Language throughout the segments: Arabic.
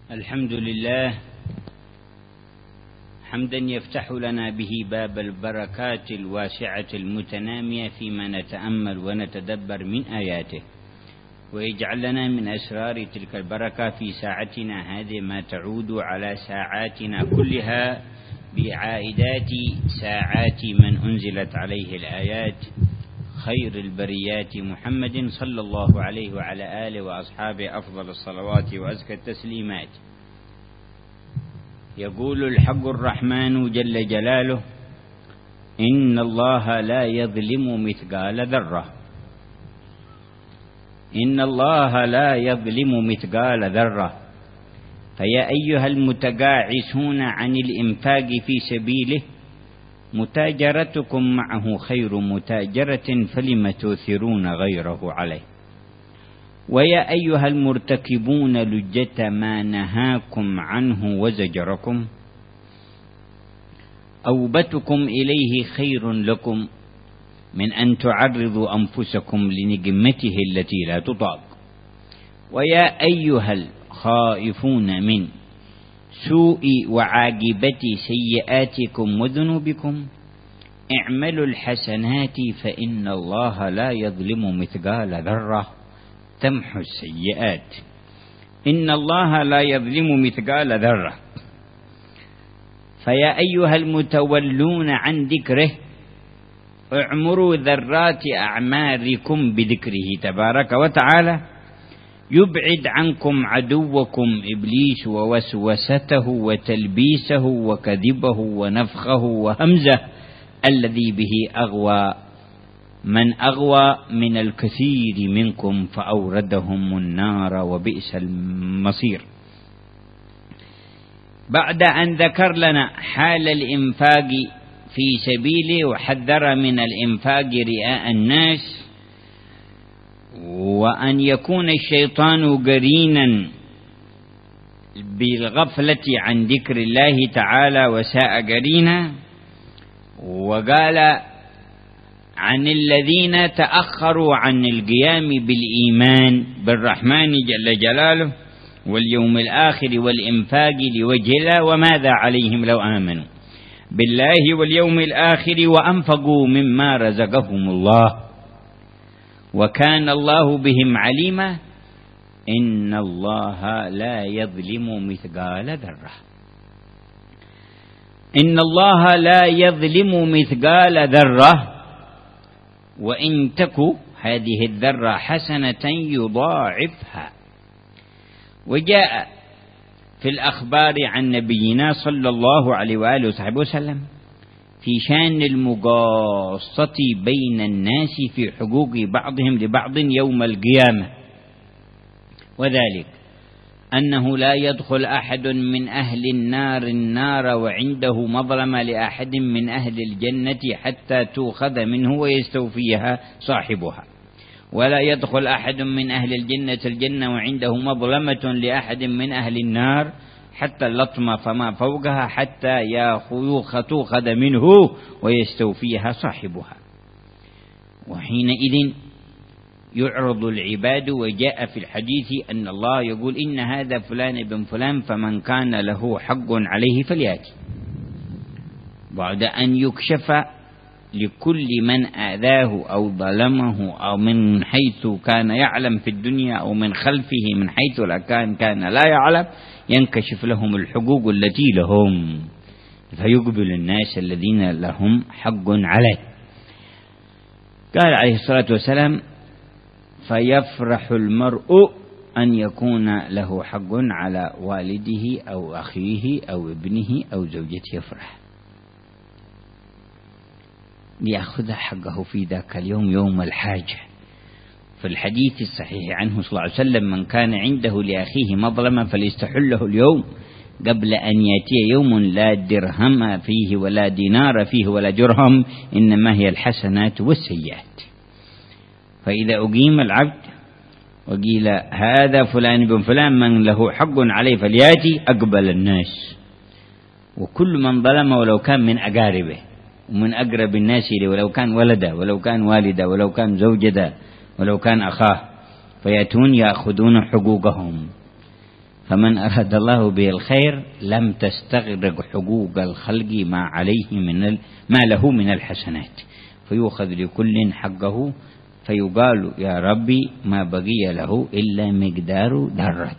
الحمد لله حمدا يفتح لنا به باب البركات الواسعة المتنامية فيما نتأمل ونتدبر من آياته، ويجعل لنا من أسرار تلك البركة في ساعتنا هذه ما تعود على ساعاتنا كلها بعائدات ساعات من أنزلت عليه الآيات، خير البريات محمد صلى الله عليه وعلى آله وأصحابه أفضل الصلوات وأزكى التسليمات. يقول الحق الرحمن جل جلاله: إن الله لا يظلم مثقال ذرة. إن الله لا يظلم مثقال ذرة. فيا أيها المتقاعسون عن الإنفاق في سبيله، متاجرتكم معه خير متاجرة، فلم تؤثرون غيره عليه. ويا أيها المرتكبون لجة ما نهاكم عنه وزجركم، أوبتكم إليه خير لكم من أن تعرضوا أنفسكم لنقمته التي لا تطاق. ويا أيها الخائفون من سوء وعاقبة سيئاتكم وذنوبكم، اعملوا الحسنات فإن الله لا يظلم مثقال ذرة تمحو السيئات. إن الله لا يظلم مثقال ذرة. فيا أيها المتولون عن ذكره، اعمروا ذرات أعماركم بذكره تبارك وتعالى، يبعد عنكم عدوكم إبليس ووسوسته وتلبيسه وكذبه ونفخه وهمزه الذي به أغوى من أغوى من الكثير منكم فأوردهم النار وبئس المصير. بعد أن ذكر لنا حال الإنفاق في سبيله وحذر من الإنفاق رئاء الناس، وأن يكون الشيطان قرينا بالغفلة عن ذكر الله تعالى وساء قرينا، وقال عن الذين تأخروا عن القيام بالإيمان بالرحمن جل جلاله واليوم الآخر والإنفاق لوجه الله، وماذا عليهم لو آمنوا بالله واليوم الآخر وأنفقوا مما رزقهم الله وكان الله بهم عليما. إن الله لا يظلم مثقال ذرة. إن الله لا يظلم مثقال ذرة، وإن تك هذه الذرة حسنة يضاعفها. وجاء في الأخبار عن نبينا صلى الله عليه وآله وصحبه وسلم في شأن المقاصة بين الناس في حقوق بعضهم لبعض يوم القيامة، وذلك أنه لا يدخل أحد من أهل النار وعنده مظلمة لأحد من أهل الجنة حتى تؤخذ منه ويستوفيها صاحبها، ولا يدخل أحد من أهل الجنة وعنده مظلمة لأحد من أهل النار حتى اللطمة فما فوقها حتى تؤخذ منه ويستوفيها صاحبها. وحينئذ يعرض العباد. وجاء في الحديث أن الله يقول: إن هذا فلان بن فلان فمن كان له حق عليه فليأتي، بعد أن يكشف لكل من آذاه أو ظلمه أو من حيث كان يعلم في الدنيا أو من خلفه من حيث كان لا يعلم، ينكشف لهم الحقوق التي لهم، فيقبل الناس الذين لهم حق عليه. قال عليه الصلاة والسلام: فيفرح المرء أن يكون له حق على والده أو أخيه أو ابنه أو زوجته، يفرح ليأخذ حقه في ذاك اليوم يوم الحاجة. في الحديث الصحيح عنه صلى الله عليه وسلم: من كان عنده لأخيه مظلمة فليستحله اليوم قبل أن يأتي يوم لا درهم فيه ولا دينار فيه ولا درهم، إنما هي الحسنات والسيئات. فإذا أقيم العبد وقيل هذا فلان بن فلان من له حق عليه فليأتي، أقبل الناس، وكل من ظلم ولو كان من أقاربه ومن أقرب الناس إليه، ولو كان ولده ولو كان والده ولو كان زوجته ولو كان أخاه، فيأتون يأخذون حقوقهم. فمن أراد الله به الخير لم تستغرق حقوق الخلق ما له من الحسنات، فيؤخذ لكل حقه، فيقال يا ربي ما بقي له إلا مقدار ذرة،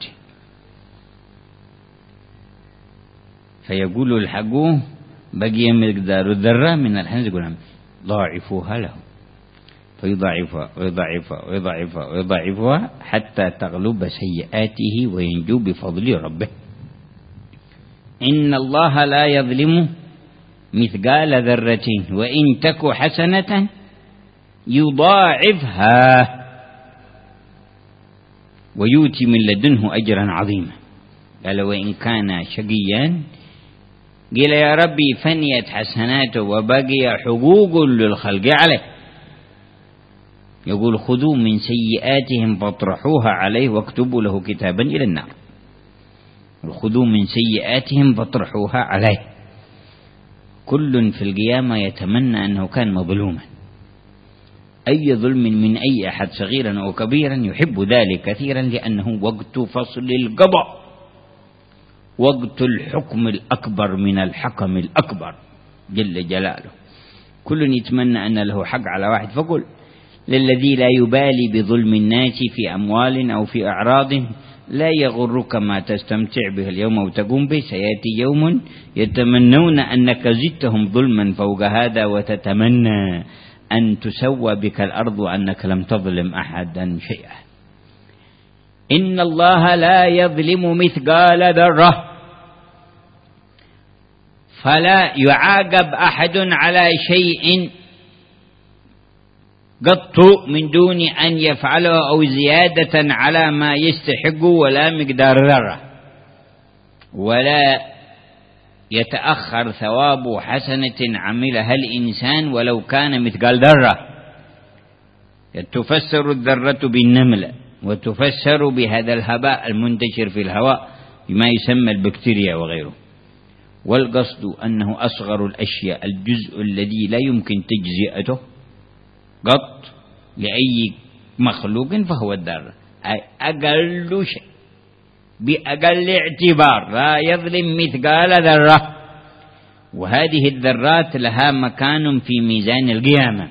فيقول الحق بقي مقدار الذرة من الحسنات، يقول ضاعفوها له، فيضاعفها ويضاعفها ويضاعفها ويضاعفها حتى تغلب سيئاته وينجو بفضل ربه. إن الله لا يظلم مثقال ذرة وإن تك حسنة يضاعفها ويؤتي من لدنه أجرا عظيما. قال وإن كان شقيا قيل يا ربي فنيت حسناته وبقي حقوق للخلق عليه، يقول خذوا من سيئاتهم فاطرحوها عليه واكتبوا له كتابا إلى النار. خذوا من سيئاتهم فاطرحوها عليه. كل في القيامة يتمنى أنه كان مظلوما، أي ظلم من أي أحد صغيرا أو كبيرا يحب ذلك كثيرا، لأنه وقت فصل القضاء، وقت الحكم الأكبر من الحكم الأكبر جل جلاله. كل يتمنى أن له حق على واحد، فقل للذي لا يبالي بظلم الناس في أموال أو في أعراض لا يغرك ما تستمتع به اليوم وتقوم به، سيأتي يوم يتمنون أنك زدتهم ظلما فوق هذا وتتمنى أن تسوى بك الأرض وأنك لم تظلم أحدا شيئا. إن الله لا يظلم مثقال ذرة، فلا يعاقب أحد على شيء قط من دون أن يفعله أو زيادة على ما يستحق ولا مقدار ذرة، ولا يتأخر ثواب حسنة عملها الإنسان ولو كان مثقال ذرة. تفسر الذرة بالنملة، وتفسر بهذا الهباء المنتشر في الهواء بما يسمى البكتيريا وغيره. والقصد أنه أصغر الأشياء، الجزء الذي لا يمكن تجزئته قط لأي مخلوق فهو الذرة، أي أقل شيء بأقل اعتبار، لا يظلم مثقال ذرة. وهذه الذرات لها مكان في ميزان القيامة،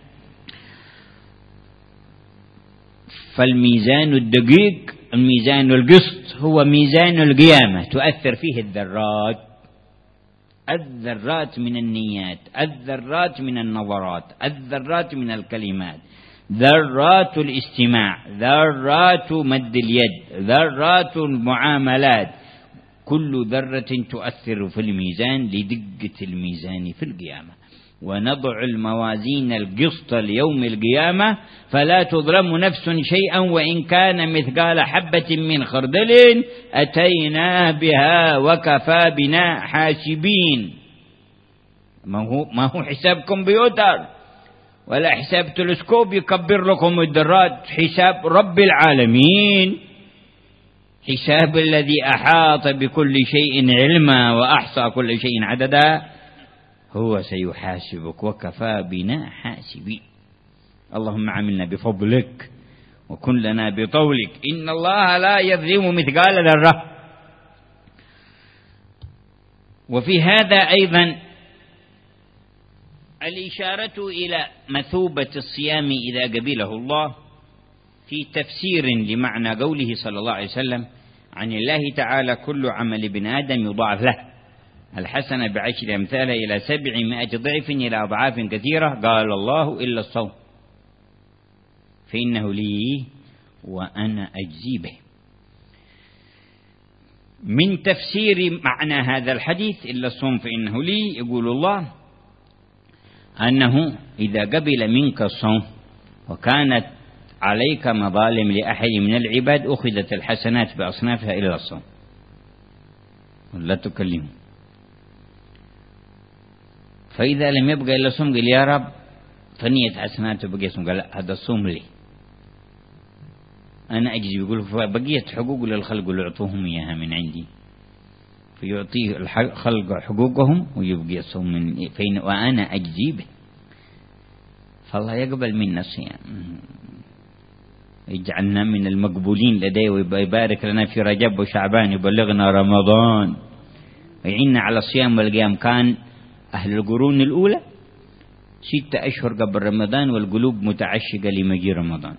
فالميزان الدقيق، الميزان القسط هو ميزان القيامة، تؤثر فيه الذرات، الذرات من النيات، الذرات من النظرات، الذرات من الكلمات، ذرات الاستماع، ذرات مد اليد، ذرات المعاملات، كل ذرة تؤثر في الميزان لدقة الميزان في القيامة. ونضع الموازين القسط ليوم القيامة فلا تظلم نفس شيئا وإن كان مثقال حبة من خردل أتينا بها وكفى بنا حاسبين. ما هو حساب كمبيوتر ولا حساب تلسكوب يكبر لكم الذرات، حساب رب العالمين، حساب الذي أحاط بكل شيء علما وأحصى كل شيء عددا، هو سيحاسبك وكفى بنا حاسبين. اللهم عاملنا بفضلك وكن لنا بطولك. إن الله لا يظلم مثقال ذرة. وفي هذا أيضا الإشارة إلى مثوبة الصيام إذا قبله الله، في تفسير لمعنى قوله صلى الله عليه وسلم عن الله تعالى كل عمل ابن آدم يضاعف له الحسنة بعشر أمثالها إلى 700 ضعف إلى أضعاف كثيرة، قال الله إلا الصوم فإنه لي وأنا أجزي به. من تفسير معنى هذا الحديث إلا الصوم فإنه لي، يقول الله أنه إذا قبل منك الصوم وكانت عليك مظالم لأحد من العباد أخذت الحسنات بأصنافها إلى الصوم ولا تكلمه، فإذا لم يبقى إلا الصوم قال يا رب فنيت حسناته بقي الصوم، قال لا هذا الصوم لي أنا أجزي. بيقول بقيت حقوق للخلق اللي أعطوهم إياها من عندي، فيعطيه الخلق حقوقهم ويبقي الصوم من فين وأنا أجزي به، فالله يقبل منا الصيام. يجعلنا من المقبولين لديه ويبارك لنا في رجب وشعبان، يبلغنا رمضان ويعيننا على الصيام والقيام. كان أهل القرون الأولى 6 أشهر قبل رمضان والقلوب متعشقة لمجيء رمضان.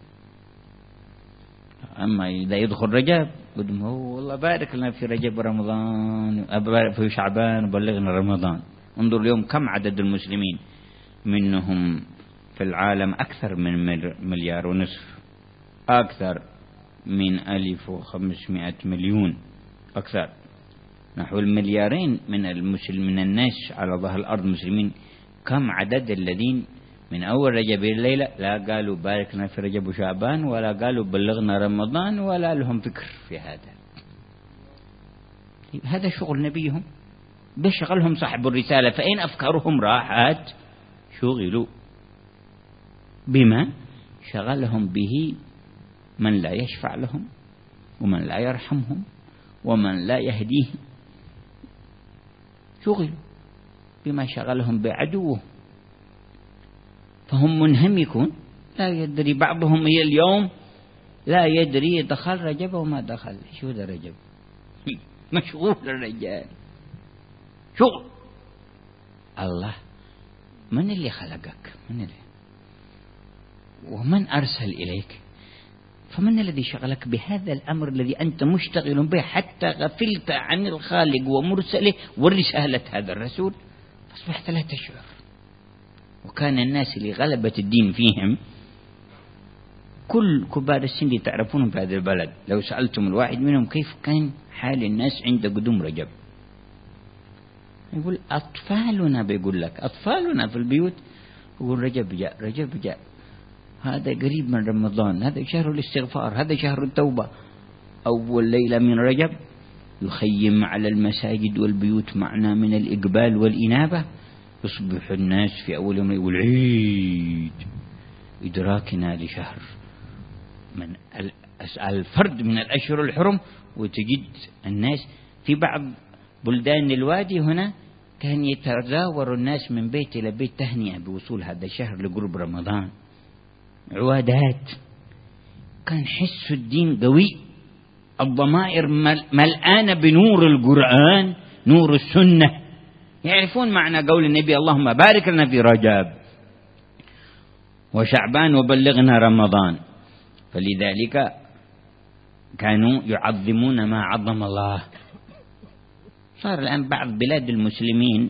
أما إذا يدخل رجب قدم هو والله بارك لنا في رجب ورمضان، أبارك في شعبان وبلغنا رمضان. انظر اليوم كم عدد المسلمين، منهم في العالم أكثر من 1.5 مليار، أكثر من 1500 مليون، أكثر نحو 2 مليار من الناس على ظهر الأرض مسلمين. كم عدد الذين من أول رجب الليلة لا قالوا بارك لنا في رجب وشعبان، ولا قالوا بلغنا رمضان، ولا لهم فكر في هذا. هذا شغل نبيهم، بشغلهم صاحب الرسالة، فإن أفكارهم راحت شغلوا بما شغلهم به من لا يشفع لهم ومن لا يرحمهم ومن لا يهديهم، شغلوا بما شغلهم بعدوه، فهم منهمكون لا يدري. بعضهم إلى اليوم لا يدري دخل رجب وما دخل. شو ذا رجب؟ مشغول الرجال، شغل. الله من اللي خلقك؟ من اللي ومن أرسل إليك؟ فمن الذي شغلك بهذا الأمر الذي أنت مشتغل به حتى غفلت عن الخالق ومرسله ورسالة هذا الرسول، فأصبحت لا تشعر. وكان الناس لغلبة الدين فيهم كل كبار السن اللي تعرفونهم في هذا البلد، لو سألتم الواحد منهم كيف كان حال الناس عند قدوم رجب، يقول أطفالنا، بيقول لك أطفالنا في البيوت يقول رجب جاء، رجب جاء، هذا قريب من رمضان، هذا شهر الاستغفار، هذا شهر التوبة. أول ليلة من رجب يخيم على المساجد والبيوت معنا من الإقبال والإنابة، يصبح الناس في أول يوم يقول عيد، إدراكنا لشهر من الفرد من الأشهر الحرم. وتجد الناس في بعض بلدان الوادي هنا كان يتزاور الناس من بيت إلى بيت تهنئة بوصول هذا الشهر لقرب رمضان، عوادات. كان حس الدين قوي، الضمائر ملآنة بنور القرآن، نور السنة، يعرفون معنى قول النبي اللهم بارك لنا في رجب وشعبان وبلغنا رمضان. فلذلك كانوا يعظمون ما عظم الله. صار الآن بعض بلاد المسلمين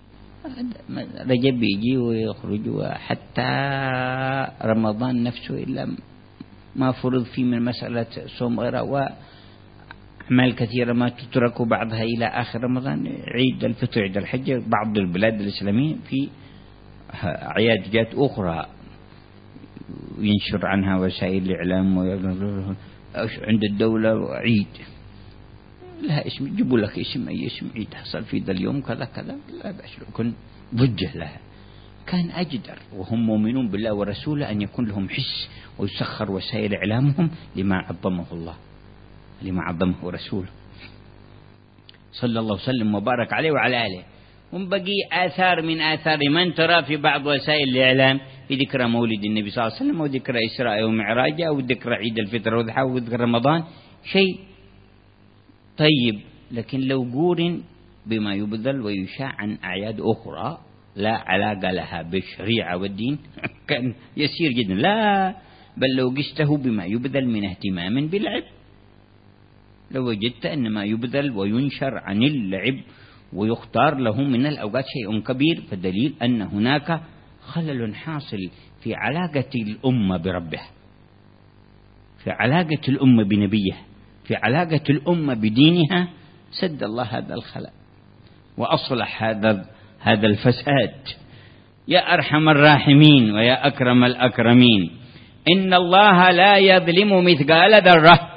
رجب يجي ويخرج، وحتى رمضان نفسه إلا ما فرض فيه من مسألة صوم غيره، وأعمال كثيرة ما تترك بعضها إلى آخر رمضان. عيد الفطر، عيد الحج، بعض البلاد الإسلامية في أعياد جات أخرى ينشر عنها وسائل الإعلام، عند الدولة عيد لها اسم، يجيبوا لك اسم، أي اسم عيد حصل في ذا اليوم كذا كذا، لا بأس، يكون ضجة لها. كان أجدر وهم مؤمنون بالله ورسوله أن يكون لهم حس ويسخر وسائل إعلامهم لما عظمه الله، لما عظمه رسوله صلى الله وسلم وبارك عليه وعلى آله. وبقي آثار من آثار من ترى في بعض وسائل الإعلام في ذكرى مولد النبي صلى الله عليه وسلم، وذكرى إسراء ومعراجه، أو ذكرى عيد الفطر والضحى، وذكرى رمضان، شيء طيب. لكن لو قورن بما يبذل ويشاع عن أعياد أخرى لا علاقة لها بالشريعة والدين كان يسير جدا. لا، بل لو قسته بما يبذل من اهتمام باللعب، لو وجدت أن ما يبذل وينشر عن اللعب ويختار له من الأوقات شيء كبير، فدليل أن هناك خلل حاصل في علاقة الأمة بربها، في علاقة الأمة بنبيها، في علاقة الأمة بدينها. سد الله هذا الخلل وأصلح هذا الفساد. يا أرحم الراحمين ويا أكرم الأكرمين، إن الله لا يظلم مثقال ذرة.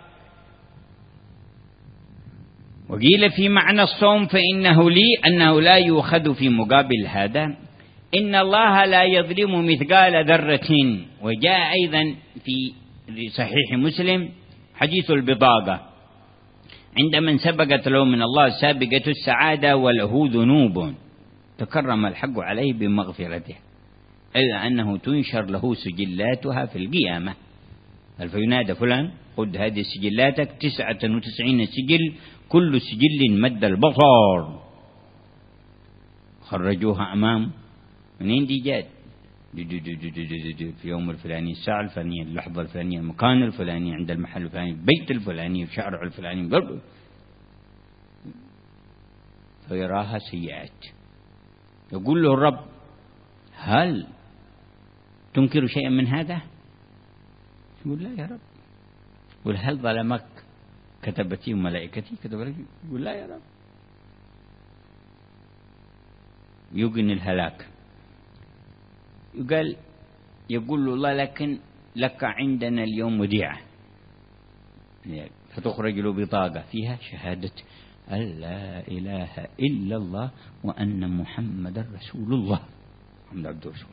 وقيل في معنى الصوم فإنه لي، أنه لا يؤخذ في مقابل هذا. إن الله لا يظلم مثقال ذرة. وجاء أيضا في صحيح مسلم حديث البطاقة، عند من سبقت له من الله سابقة السعادة وله ذنوب تكرم الحق عليه بمغفرته، إلا أنه تنشر له سجلاتها في القيامة. فينادى فلان خذ هذه سجلاتك 99 سجل، كل سجل مد البصر. خرجوها أمام، منين دي جات؟ في يوم الفلاني، الساعة الفلانية، اللحظة الفلانية، المكان الفلاني، عند المحل الفلاني، البيت الفلاني، الشارع الفلاني. فيراها سيئات. يقول له الرب: هل تنكر شيئا من هذا؟ يقول: لا يا رب. يقول: هل ظلمك كتبتي وملائكتي؟ يقول: لا يا رب. يوقن الهلاك. يقول له الله: لكن لك عندنا اليوم وديعة. فتخرج له بطاقة فيها شهادة أن لا إله إلا الله وأن محمد رسول الله، محمد عبد رسول.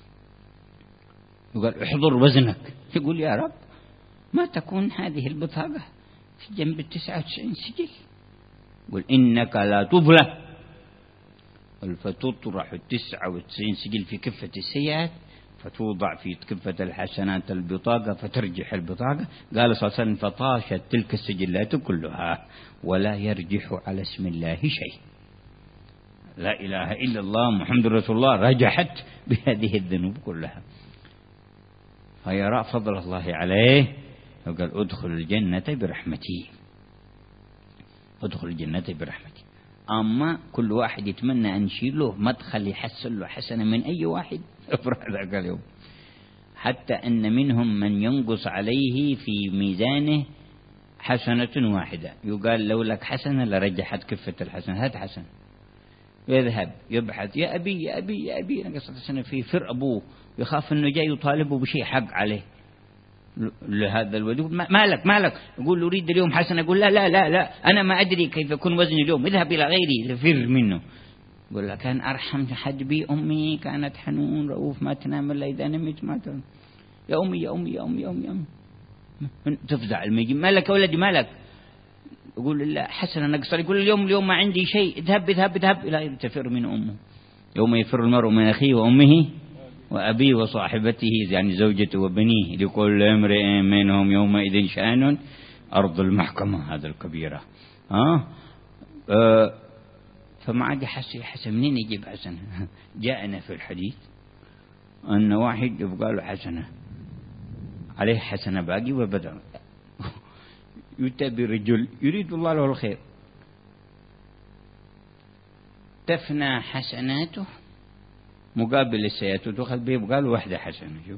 يقول: احضر وزنك. يقول: يا رب، ما تكون هذه البطاقة في جنب 99 سجل؟ يقول: إنك لا تظلم. فتطرح 99 سجل في كفة السيئات، فتوضع في كفة الحسنات البطاقة، فترجح البطاقة. قال صلى الله عليه وسلم: فطاشت تلك السجلات كلها ولا يرجح على اسم الله شيء. لا إله إلا الله محمد رسول الله رجحت بهذه الذنوب كلها. فيرى فضل الله عليه وقال: ادخل الجنة برحمتي، ادخل الجنة برحمتي. أما كل واحد يتمنى أن يشيل له مدخل يحصل له حسنة من أي واحد افرح ذاك اليوم، حتى أن منهم من ينقص عليه في ميزانه حسنة واحدة. يقال: لو لك حسنة لرجحت كفة الحسنة، هات حسنة. يذهب يبحث: يا أبي يا أبي يا أبي، نقصت السنة في فر أبوه، يخاف أنه جاي يطالبه بشيء حق عليه. لهذا الولد: مالك. يقول: أريد اليوم حسنة. يقول: لا أنا ما أدري كيف يكون وزني اليوم، اذهب إلى غيري فر منه. يقول له: كان أرحم حد بي أمي، كانت حنون رؤوف، ما تنام إلا إذا نمت، ما تنام. يا أمي يا أمي يا أمي يا أمي, يا أمي. تفزع الميجي: مالك يا ولدي مالك؟ يقول: لا حسنة نقصر. يقول: اليوم ما عندي شيء. اذهب إلى تفر من أمه. يوم يفر المرء من أخيه وأمه وأبيه وصاحبته، يعني زوجته وبنيه، لكل امرئ منهم يومئذ شأن. أرض المحكمة هذا الكبيرة. فما عاد حسن منين يجيب حسنة؟ جاءنا في الحديث أن واحد يبقى له حسنة عليه حسنة باقي وبدأ يؤتى برجل يريد الله له الخير، تفنى حسناته مقابل السيئات، وتأخذ به يبقى له واحدة حسنة. شوف،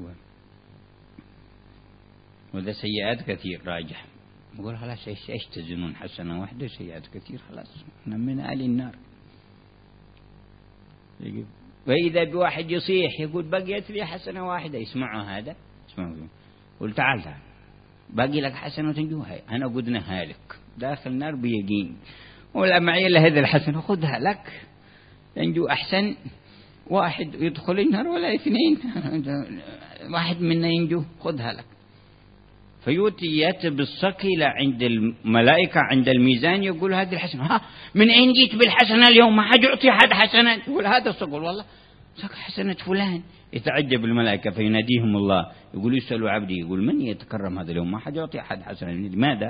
وذا سيئات كثير راجح. يقول: خلاص ايش تزنون؟ حسنة واحدة سيئات كثير، خلاص احنا من أهل النار. وإذا بواحد يصيح يقول: بقيت لي حسنة واحدة. يسمعوا هذا، يقول: تعال باقي لك حسنة وتنجوها، أنا قدنا هالك داخل النار بيقين، ولا معي إلا هذه الحسنة، خذها لك تنجو. أحسن واحد يدخل النار ولا اثنين، واحد منا ينجو، خذها لك. فيأتي بالصقيلة عند الملائكة عند الميزان، يقول: هذه الحسنة. من أين جيت بالحسنة اليوم؟ ما حد يعطي حد حسنة. يقول: هذا الصقل والله حسنة فلان. يتعجب الملائكة فيناديهم الله، يقول: يسألوا عبدي، يقول: من يتكرم هذا اليوم؟ ما حد يعطي حد حسنة، لماذا؟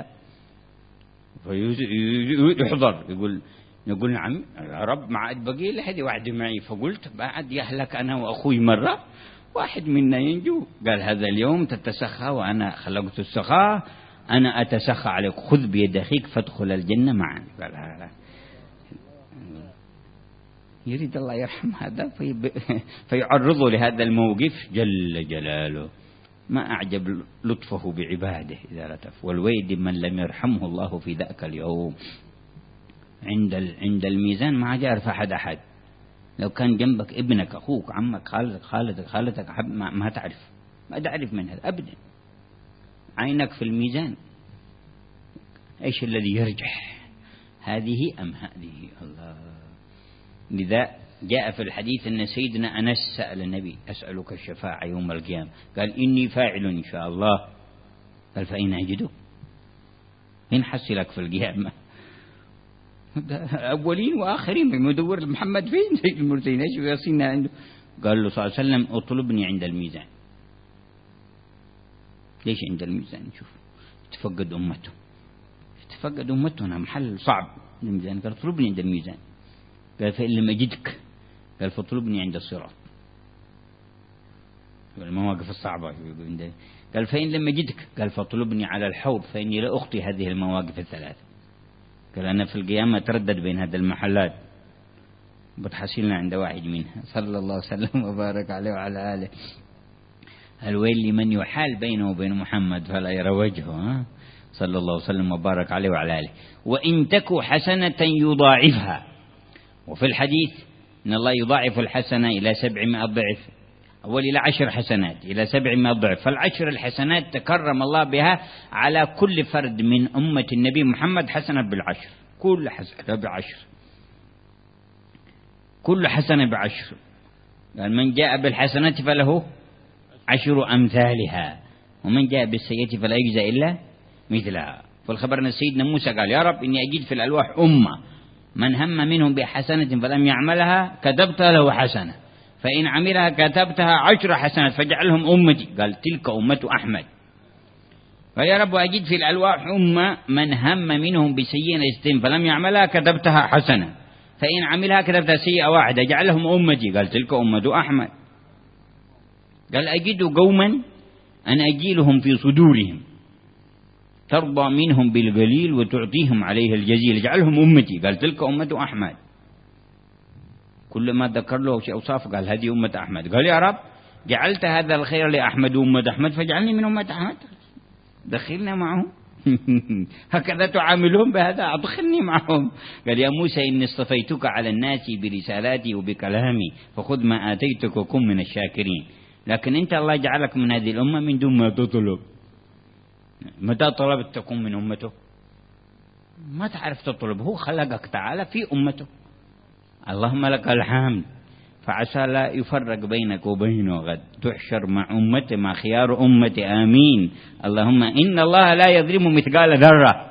فيحضر يقول: نعم يا رب، ما عاد بقي لحد واحد معي. فقلت: بعد يهلك أنا وأخوي مرة، واحد منا ينجو. قال: هذا اليوم تتسخى وأنا خلقت السخاء، أنا أتسخى عليك، خذ بيد أخيك فادخل الجنة معا. قال: لا. يريد الله يرحم هذا فيعرضه لهذا الموقف جل جلاله. ما أعجب لطفه بعباده إذا لطف. والويد من لم يرحمه الله في ذاك اليوم. عند الميزان ما عارف أحد. لو كان جنبك ابنك أخوك عمك خالتك ما تعرف من هذا أبدا. عينك في الميزان، إيش الذي يرجح، هذه أم هذه؟ الله. لذا جاء في الحديث أن سيدنا أنس سأل النبي: أسألك الشفاعة يوم القيامة. قال: إني فاعل إن شاء الله. قال: فأين أجدك؟ إن حصلك في القيامة؟ أولين وآخرين، مدور محمد فين؟ سيد المرسلين إيش يصينا عنده؟ قال له صلى الله عليه وسلم: اطلبني عند الميزان. ليش عند الميزان؟ شوف تفقد أمته، تفقد أمتنا محل صعب الميزان. قال اطلبني عند الميزان. قال فإن لم أجدك قال فاطلبني عند الصراط. المواقف الصعبة. قال فإن لم أجدك قال فاطلبني على الحوض فإني لا أخطي هذه المواقف الثلاث. قال أنا في القيامة تردد بين هذه المحلات بتحصلنا عند واحد منها. صلى الله وسلم وبارك عليه وعلى آله. الويل لمن يحال بينه وبين محمد فلا يرى وجهه. صلى الله وسلم وبارك عليه وعلى آله. وإن تك حسنة يضاعفها. وفي الحديث إن الله يضاعف الحسنة إلى 700 ضعف، أول إلى 10 حسنات إلى 700 ضعف. فالعشر الحسنات تكرم الله بها على كل فرد من أمة النبي محمد حسنة بالعشر، كل حسنة بعشر، كل حسنة بعشر. يعني من جاء بالحسنة فله 10 أمثالها، ومن جاء بالسيئة فلا يجزى إلا مثلها. فالخبر أن سيدنا موسى قال يا رب إني أجد في الألواح أمة من هم منهم بحسنة فلم يعملها كتبت له حسنة، فإن عملها كتبتها 10 حسنات فجعلهم أمتي. قال تلك أمة أحمد. فيا رب أجد في الألواح أمة من هم منهم بسيئة فلم يعملها كتبتها حسنة، فإن عملها كتبتها سيئة واحدة جعلهم أمتي. قال تلك أمة أحمد. قال أجد قوما أن أجيلهم في صدورهم ترضى منهم بالقليل وتعطيهم عليه الجزيل جعلهم أمتي. قال تلك أمة أحمد. كل ما ذكر له شيء أوصاف قال هذه أمة أحمد. قال يا رب جعلت هذا الخير لأحمد وأمة أحمد فاجعلني من أمة أحمد، دخلنا معهم. هكذا تعاملهم بهذا، أدخلني معهم. قال يا موسى إني اصطفيتك على الناس برسالاتي وبكلامي فخذ ما آتيتك وكن من الشاكرين. لكن أنت الله جعلك من هذه الأمة من دون ما تطلب. متى طلبت تكون من أمته؟ ما تعرف تطلب، هو خلقك تعالى في أمته. اللهم لك الحمد. فعسى لا يفرق بينك وبينه غد، تحشر مع أمتي مع خيار أمتي. آمين. اللهم إن الله لا يظلم مثقال ذرة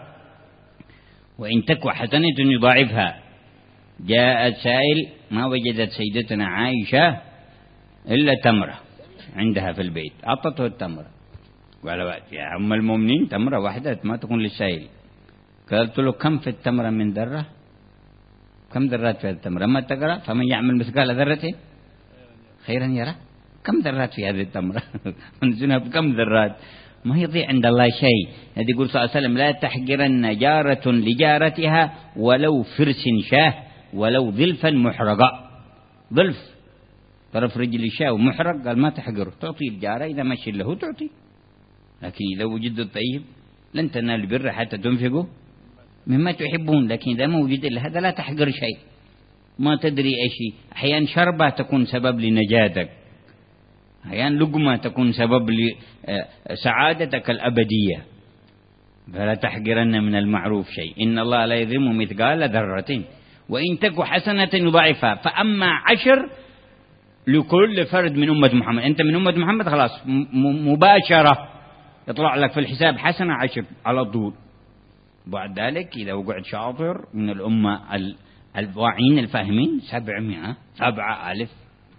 وإن تك حسنة يضاعفها. جاء سائل ما وجدت سيدتنا عائشة إلا تمرة عندها في البيت، أعطته التمرة. قال يا أم المؤمنين تمرة واحدة ما تكون للسائل. قالت له كم في التمرة من ذرة؟ كم ذرات في التمرة؟ أما تقرأ فمن يعمل مثقال ذرة خيرا يرى. كم ذرات في هذه التمرة؟ كم ذرات؟ ما يضيع عند الله شيء. هذه يقول صلى الله عليه وسلم لا تحقرن جارة لجارتها ولو فرس شاه ولو ظلفا محرقا. ظلف طرف رجل الشاه ومحرق قال ما تحقره، تعطي الجارة إذا مشي له تعطي. لكن إذا وجد الطيب لن تنال البر حتى تنفقوا مما تحبون. لكن إذا ما وجد إلا هذا لا تحقر شيء. ما تدري أي أحيانا شربة تكون سبب لنجاتك، أحيانا لقمة تكون سبب لسعادتك الأبدية. فلا تحقرن من المعروف شيء إن الله لا يظلم مثقال ذرة وإن تك حسنة يضاعفها. فأما 10 لكل فرد من أمة محمد. أنت من أمة محمد خلاص مباشرة يطلع لك في الحساب حسنة 10 على طول. بعد ذلك إذا وقعت شاطر من الأمة الواعين الفاهمين 700 7000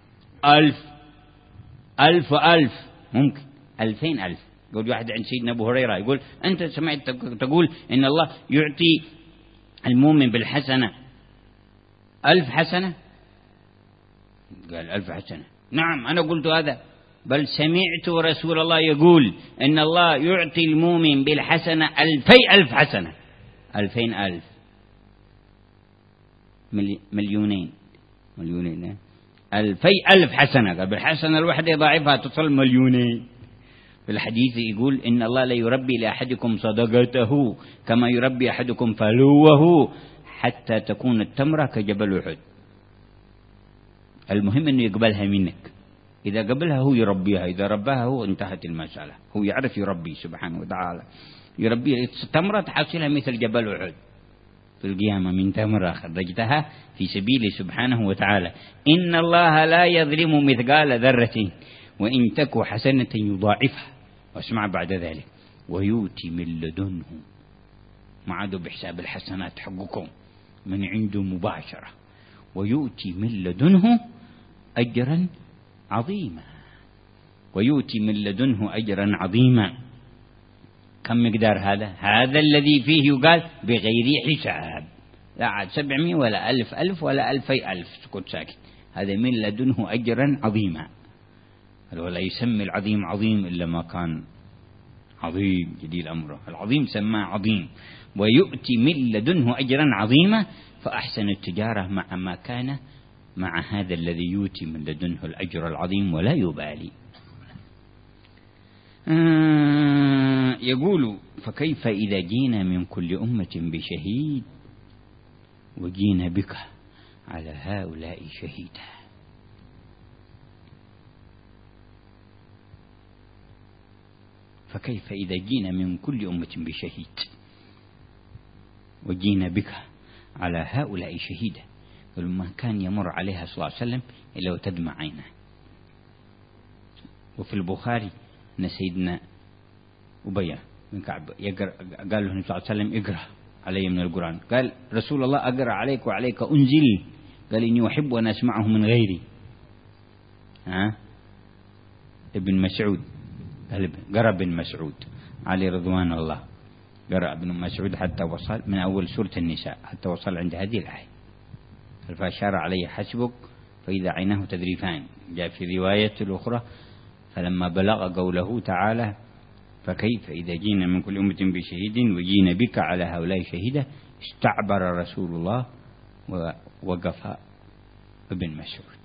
1000 ممكن 2000 يقول واحد عند سيدنا أبو هريرة يقول أنت سمعت تقول إن الله يعطي المؤمن بالحسنة 1000 حسنة؟ قال 1000 حسنة. نعم أنا قلت هذا، بل سمعت رسول الله يقول إن الله يعطي المؤمن بالحسنة 2000 حسنة. 2000 مليونين 2000 حسنة. قال بالحسنة الواحدة يضاعفها تصل مليونين. في الحديث يقول إن الله لا يربي لأحدكم صدقته كما يربي أحدكم فلوه حتى تكون التمرة كجبل أحد. المهم أنه يقبلها منك. إذا قبلها هو يربيها، إذا رباها هو انتهت المسألة. هو يعرف يربي سبحانه وتعالى، يربي تمرة تحصلها مثل جبل أحد في القيامة من تمرة خرجتها في سبيله سبحانه وتعالى. إن الله لا يظلم مثقال ذرة وإن تك حسنة يضاعفها. واسمع بعد ذلك ويؤتي من لدنه، ما عادوا بحساب الحسنات حقكم من عنده مباشرة، ويؤتي من لدنه أجرا عظيما. ويؤتي من لدنه أجرا عظيما. كم مقدار هذا الذي فيه يقال بغير حساب، لا عاد 700 ولا 1000 ولا 2000 سكت ساكت، هذا من لدنه أجرا عظيما. ولا يسمي العظيم عظيم إلا ما كان عظيم جديد أمره، العظيم سماه عظيم، ويؤتي من لدنه أجرا عظيما، فأحسن التجارة مع ما كان مع هذا الذي يؤتي من لدنه الأجر العظيم ولا يبالي. يقول فكيف إذا جينا من كل أمة بشهيد وجينا بك على هؤلاء شهيدا. فكيف إذا جينا من كل أمة بشهيد وجينا بك على هؤلاء شهيدا. ما كان يمر عليها صلى الله عليه وسلم إلا وتدمع عينه. وفي البخاري أن سيدنا أبي بن كعب قال له النبي صلى الله عليه وسلم اقرأ علي من القرآن، قال رسول الله أقرأ عليك وعليك أنزل، قال إني أحب أن أسمعه من غيري. ابن مسعود قرأ ابن مسعود عليه رضوان الله، قرأ ابن مسعود حتى وصل من أول سورة النساء حتى وصل عند هذه الآية، فأشار عليه حسبك فإذا عيناه تذرفان. جاء في رواية الأخرى فلما بلغ قوله تعالى فكيف إذا جينا من كل أمة بشهيد وجينا بك على هؤلاء شهيدا، استعبر رسول الله ووقف ابن مسعود.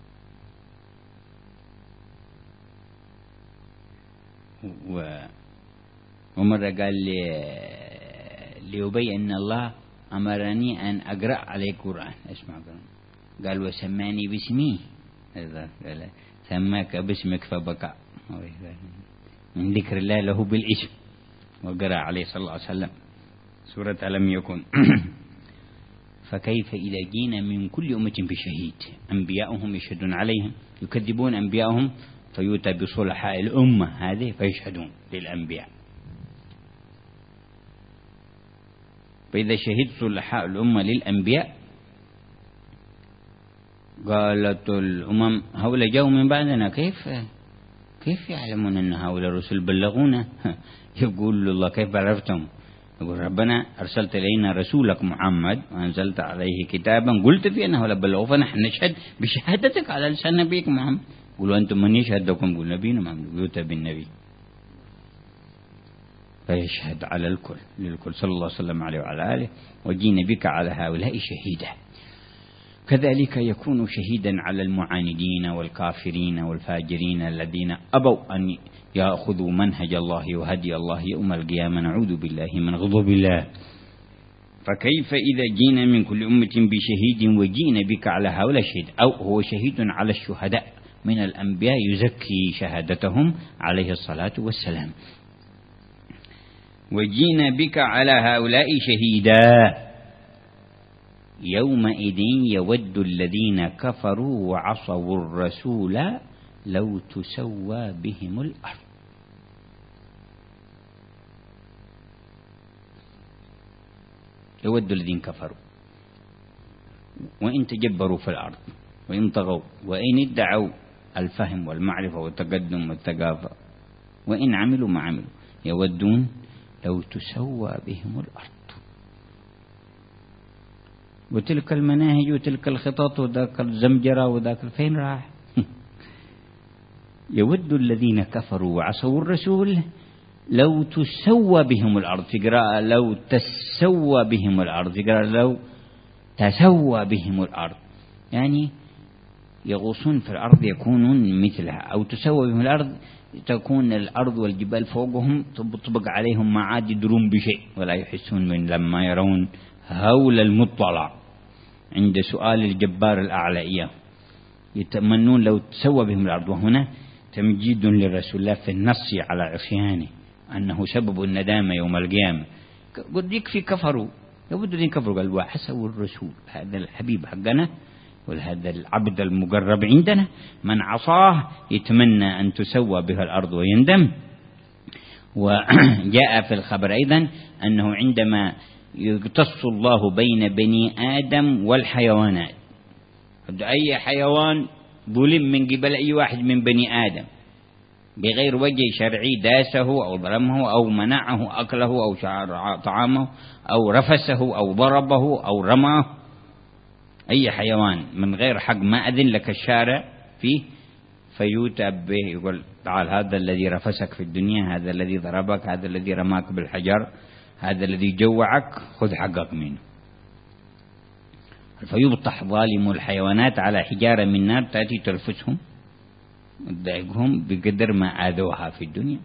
ومرة قال لأبي أن الله أمرني أن أقرأ عليك قرآن، اسمع قرآن، قال وسماني باسمي، سماك باسمك فبكى من ذكر الله له بالاسم، وقرأ عليه صلى الله عليه وسلم سورة ألم يكن. فكيف إذا جينا من كل أمة بشهيد، أنبياؤهم يشهدون عليهم، يكذبون أنبياؤهم فيؤتى بصلحاء الأمة هذه فيشهدون للأنبياء. فإذا شهد صلحاء الأمة للأنبياء قالت الأمم هؤلاء جاءوا من بعدنا كيف يعلمون أن هؤلاء الرسل بلغونا؟ يقول الله كيف عرفتم؟ يقول ربنا أرسلت إلينا رسولك محمد وأنزلت عليه كتابا قلت فيه أنه لبلغوا، فنحن نشهد بشهادتك على لسان نبيك محمد. قولوا أنتم من يشهد لكم؟ قول نبينا محمد، يؤتى بالنبي فيشهد على الكل للكل صلى الله عليه وسلم عليه وعلى آله. وجينا بك على هؤلاء شهيدا، كذلك يكون شهيدا على المعاندين والكافرين والفاجرين الذين أبوا أن يأخذوا منهج الله وهدي الله يوم القيامة، نعوذ بالله من غضب الله. فكيف إذا جينا من كل أمة بشهيد وجينا بك على هؤلاء شهيد، أو هو شهيد على الشهداء من الأنبياء يزكي شهادتهم عليه الصلاة والسلام. وجينا بك على هؤلاء شهيدا يومئذ يود الذين كفروا وعصوا الرسول لو تسوى بهم الأرض. يود الذين كفروا وإن تجبروا في الأرض وإن طغوا وإن ادعوا الفهم والمعرفة والتقدم والثقافة وإن عملوا ما عملوا، يودون لو تسوى بهم الأرض. وتلك المناهج وتلك الخطط وذاك الزمجرة وذاك فين راح؟ يود الذين كفروا وعصوا الرسول لو تسوى بهم الأرض، في قراءة لو تسوى بهم الأرض، في قراءة لو تسوى بهم الأرض، يعني يغوصون في الأرض يكونون مثلها، أو تسوى بهم الأرض تكون الأرض والجبال فوقهم تطبق عليهم ما عاد يدرون بشيء ولا يحسون من لما يرون هول المطلع عند سؤال الجبار الأعلى إياه، يتمنون لو تسوى بهم الأرض. وهنا تمجيد للرسول الله في النص على عصيانه أنه سبب الندامة يوم القيامة. قد يكفي كفروا، لابد أن كفروا، قال وحسوا الرسول، هذا الحبيب حقنا وهذا العبد المقرب عندنا من عصاه يتمنى أن تسوى به الأرض ويندم. وجاء في الخبر أيضا أنه عندما يقتص الله بين بني آدم والحيوانات، أي حيوان ظلم من قبل أي واحد من بني آدم بغير وجه شرعي داسه أو ظلمه أو منعه أكله أو طعامه أو رفسه أو ضربه أو رماه، أي حيوان من غير حق ما أذن لك الشارع فيه، فيؤتى به يقول تعال هذا الذي رفسك في الدنيا، هذا الذي ضربك، هذا الذي رماك بالحجر، هذا الذي جوعك، خذ حقك منه. فيبطح ظالم الحيوانات على حجارة من نار تأتي تلفسهم وتضايقهم بقدر ما آذوها في الدنيا.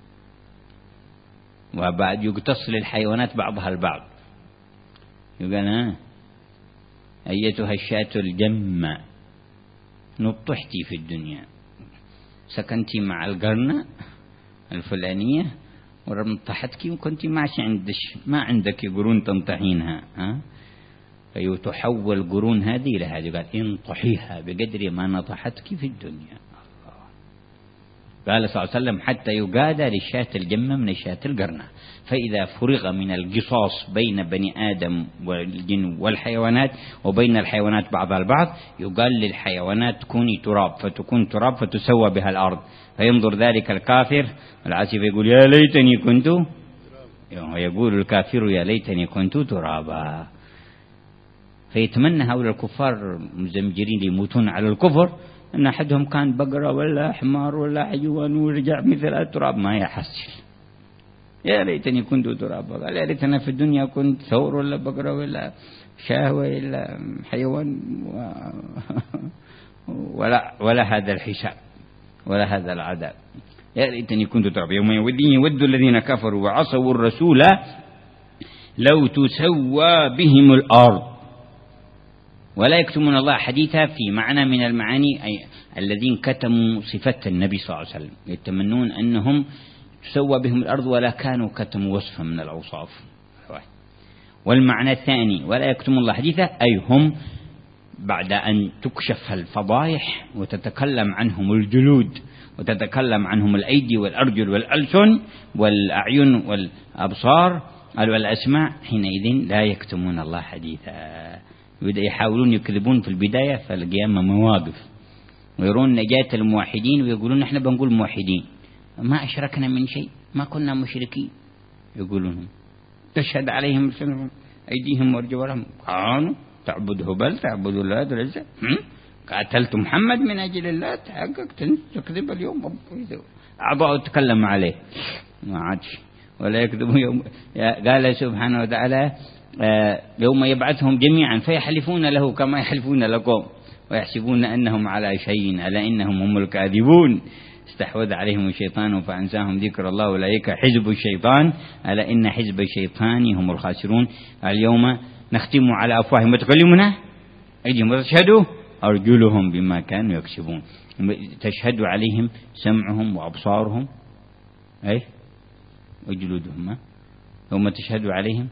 وبعد يقتص للحيوانات بعضها البعض، يقول أيتها الشاة الجمة نطحتي في الدنيا، سكنتي مع القرنة الفلانية ورمطحتك وكنت ما عندك قرون تنطحينها، فيتحول قرون هذه إلى هذه، قال انطحيها بقدر ما نطحتك في الدنيا. قال صلى الله عليه وسلم حتى يقادى للشاة الجمة من الشاة القرنة. فإذا فرغ من القصاص بين بني آدم والجن والحيوانات وبين الحيوانات بعضها البعض، يقال للحيوانات كوني تراب، فتكون تراب فتسوى بها الأرض، فينظر ذلك الكافر العاسف يقول يا ليتني كنت، ويقول الكافر يا ليتني كنت ترابا. فيتمنى هؤلاء الكفار مزمجرين يموتون على الكفر أن أحدهم كان بقرة ولا حمار ولا حيوان ورجع مثل التراب، ما يحصل. يا ليتني كنت ترابا، قال يا ليتنا في الدنيا كنت ثور ولا بقرة ولا شاه ولا حيوان ولا هذا الحساب ولا هذا العذاب. يا ليتني كنت ترابا. يوم يود الذين كفروا وعصوا الرسول لو تسوى بهم الأرض ولا يكتمون الله حديثا، في معنى من المعاني أي الذين كتموا صفة النبي صلى الله عليه وسلم، يتمنون أنهم تسوى بهم الأرض ولا كانوا كتموا وصفا من الأوصاف. والمعنى الثاني ولا يكتمون الله حديثا أي هم بعد أن تكشف الفضائح وتتكلم عنهم الجلود وتتكلم عنهم الأيدي والأرجل والألسن والأعين والأبصار والأسماع، حينئذ لا يكتمون الله حديثا. يحاولون يكذبون في البداية، فالقيامة مواقف، ويرون نجاة الموحدين ويقولون نحن بنقول موحدين ما أشركنا من شيء، ما كنا مشركين. يقولون تشهد عليهم أيديهم وأرجلهم كانوا تعبد هبل تعبد اللات والعزى، قاتلت محمد من أجل الله، تحقق تكذب اليوم أعضاء تكلم عليه ما عادش ولا يكذب يوم. قال سبحانه وتعالى يوم يبعثهم جميعا فيحلفون له كما يحلفون لكم ويحسبون أنهم على شيء ألا إنهم هم الكاذبون. استحوذ عليهم الشيطان فأنساهم ذكر الله أولئك حزب الشيطان ألا إن حزب الشيطان هم الخاسرون. اليوم نختم على أفواههم وتكلمنا أيديهم وتشهد أرجلهم بما كانوا يكسبون. تشهد عليهم سمعهم وأبصارهم وجلودهم. يوم تشهد عليهم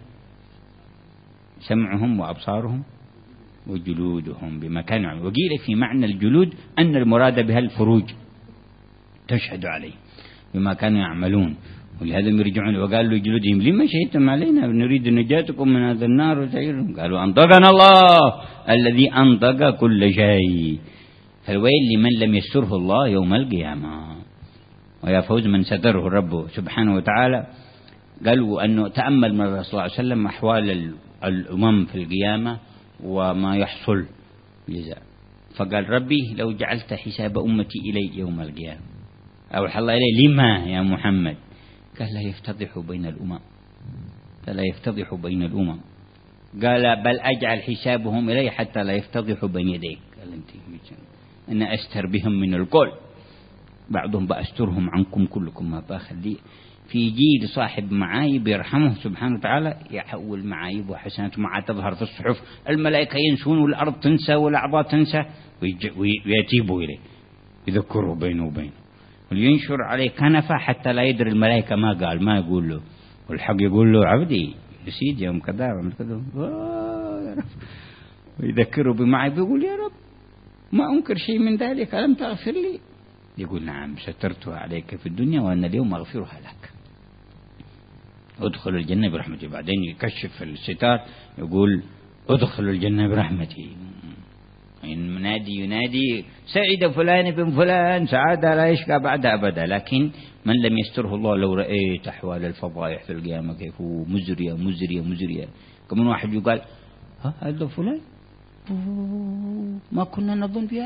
سمعهم وأبصارهم وجلودهم بما كانوا يعملون. وقيل في معنى الجلود أن المراد بها الفروج، تشهد عليه بما كانوا يعملون. ولهذا يرجعون وقالوا لجلودهم لما شهدتم علينا نريد نجاتكم من هذا النار وسعيرهم، قالوا أنطقنا الله الذي أنطق كل شيء. فالويل لمن لم يستره الله يوم القيامة، ويا فوز من ستره الرب سبحانه وتعالى. قالوا أنه تأمل من الرسول صلى الله عليه وسلم أحوال الأمم في القيامة وما يحصل جزاء، فقال ربي لو جعلت حساب أمتي إلي يوم القيامة أو الله إلي لما يا محمد؟ قال لا يفتضح بين الأمم، فلا يفتضح بين الأمم. قال بل أجعل حسابهم إلي حتى لا يفتضحوا بين يديك. قال أنت أنا أستر بهم من الكل، بعضهم بأسترهم عنكم كلكم، ما باخلي في جيل صاحب معايب يرحمه سبحانه وتعالى يحول معايب وحسنات مع تظهر في الصحف، الملائكة ينسون والأرض تنسى والأعضاء تنسى ويتيبوا إليه يذكروا بينه وبينه، ولينشر عليه كنفة حتى لا يدري الملائكة ما قال، ما يقول له، والحق يقول له عبدي يسيد يوم كذا وعمل كذا يا رب، ويذكره بمعايب يقول يا رب ما أنكر شيء من ذلك ألم تغفر لي؟ يقول نعم سترتها عليك في الدنيا وأن اليوم أغفرها لك، ادخل الجنة برحمتي. بعدين يكشف الستار يقول ادخل الجنة برحمتي، المنادي ينادي سعد فلان بن فلان سعادة لا يشقى بعدها أبدا، لكن من لم يستره الله لو رأيت أحوال الفضائح في القيامة كيف هو مزرية مزرية مزرية. كمان واحد يقال هذا فلان ما كنا نظن في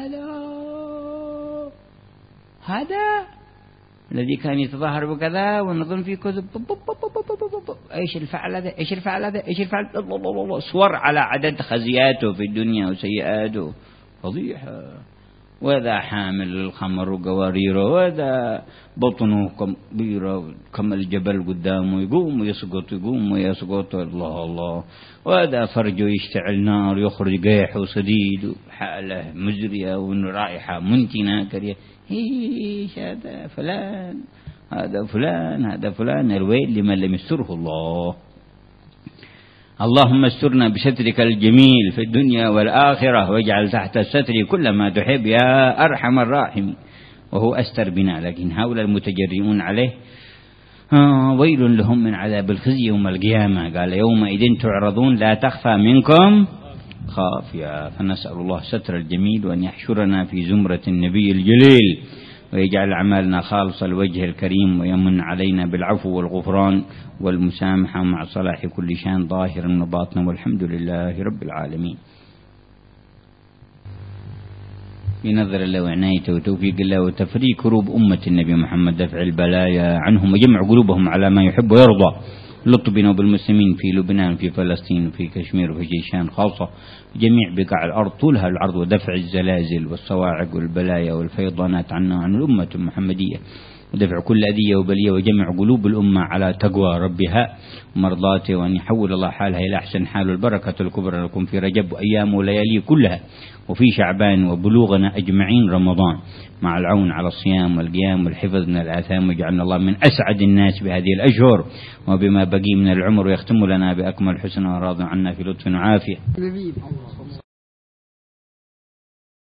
هذا الذي كان يتظاهر بكذا ونظن فيه كذب. ايش الفعل هذا، ايش الفعل هذا، ايش الفعل، الله صور على عدد خزياته في الدنيا وسيئاته فضيحة. وهذا حامل الخمر وقواريره، وهذا بطنه كبيرة كما الجبل قدامه، يقوم ويسقط يقوم ويسقط، الله الله. وهذا فرجه يشتعل نار يخرج قيح وصديد وحالة مزرية ورائحة منتنة كريه. ايش هذا فلان، هذا فلان، هذا فلان. الويل لمن لم يستره الله. اللهم استرنا بسترك الجميل في الدنيا والآخرة، واجعل تحت الستر كل ما تحب يا أرحم الراحمين. وهو أستر بنا، لكن هؤلاء المتجرئون عليه ويل لهم من عذاب الخزي يوم القيامة. قال يومئذ تعرضون لا تخفى منكم خافية. فنسأل الله ستر الجميل، وأن يحشرنا في زمرة النبي الجليل، ويجعل أعمالنا خالصة الوجه الكريم، ويمن علينا بالعفو والغفران والمسامحة مع صلاح كل شان ظاهر وباطن، والحمد لله رب العالمين. بنظر الله وعنايته وتوفيق الله وتفريق كروب أمة النبي محمد، دفع البلايا عنهم وجمع قلوبهم على ما يحب ويرضى. لطف بنا وبالمسلمين في لبنان، في فلسطين، في كشمير، وفي جيشان خاصة جميع بقاع الأرض طولها العرض، ودفع الزلازل والصواعق والبلايا والفيضانات عنا عن الأمة المحمدية، ودفع كل أذية وبلية، وجمع قلوب الأمة على تقوى ربها ومرضاته، وأن يحول الله حالها إلى أحسن حال. البركة الكبرى لكم في رجب وأيام وليالي كلها، وفي شعبان، وبلوغنا أجمعين رمضان، مع العون على الصيام والقيام والحفظ من الآثام. وجعلنا الله من أسعد الناس بهذه الأشهر وبما بقي من العمر، ويختم لنا بأكمل حسن وراض عنا في لطف وعافية.